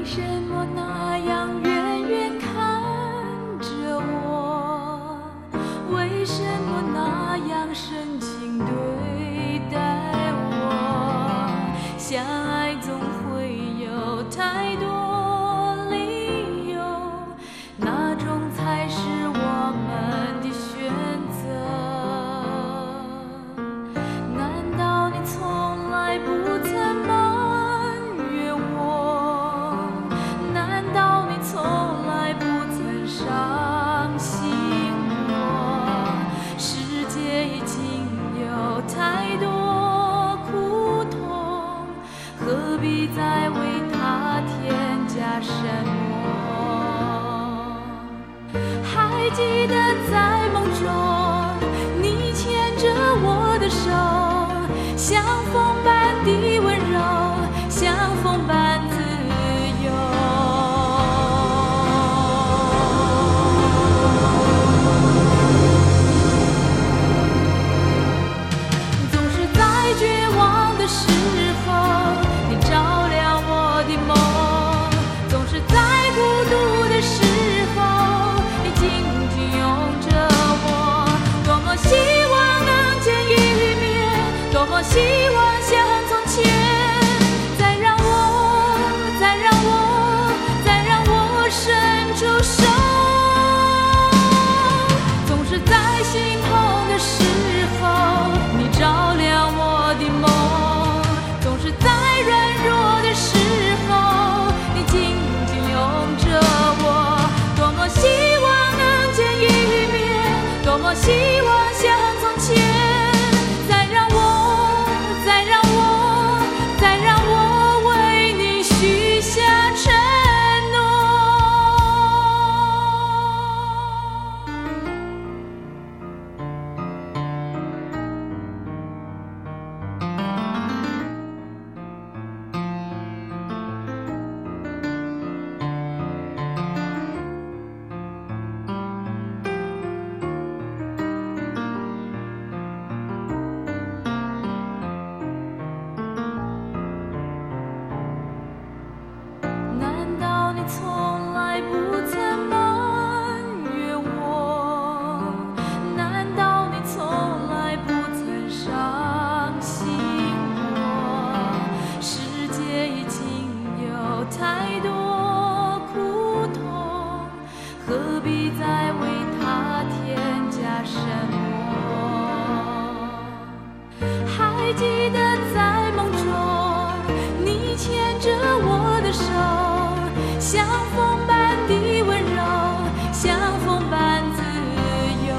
什么那样远远看着我？为什么那样深情对待我？相爱总会有太多理由，哪种才是我们的选择？难道你从来不曾埋怨我？难道你从来不曾伤心过？世界已经有太多苦痛，何必再为它添加什么？还记得在梦中，你牵着我的手，像风般的温柔，像风般自由。总是在绝望的时候，你照亮我的梦；总是在孤独的时候，你紧紧拥着我。多么希望能见一面，多么希望像从前，再让我伸出手。总是在心痛的时候，你照亮我的梦；总是在软弱的时候，你紧紧拥着我。多么希望能见一面，多么希望像从前，再让我为你许下承诺。难道你从来不曾埋怨我？难道你从来不曾伤心过？世界已经有太多苦痛，何必再为它添加什么？还记得在梦中，你牵着我的手，像风般的温柔，像风般自由。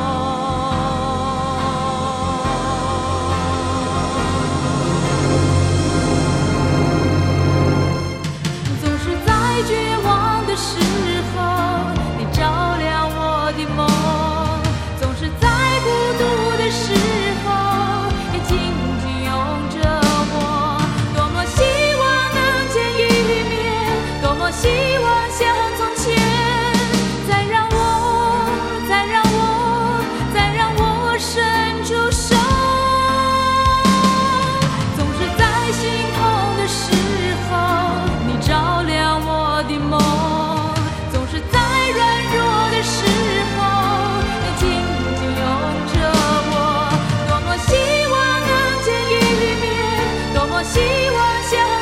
总是在绝望的时候，你照亮我的梦；总是在孤独的时候，你紧紧拥着我。多么希望能见一面，多么希望像从前，再让我伸出手。总是在心痛的时候，你照亮我的梦；总是在软弱的时候，你紧紧拥着我。多么希望能见一面，多么希望像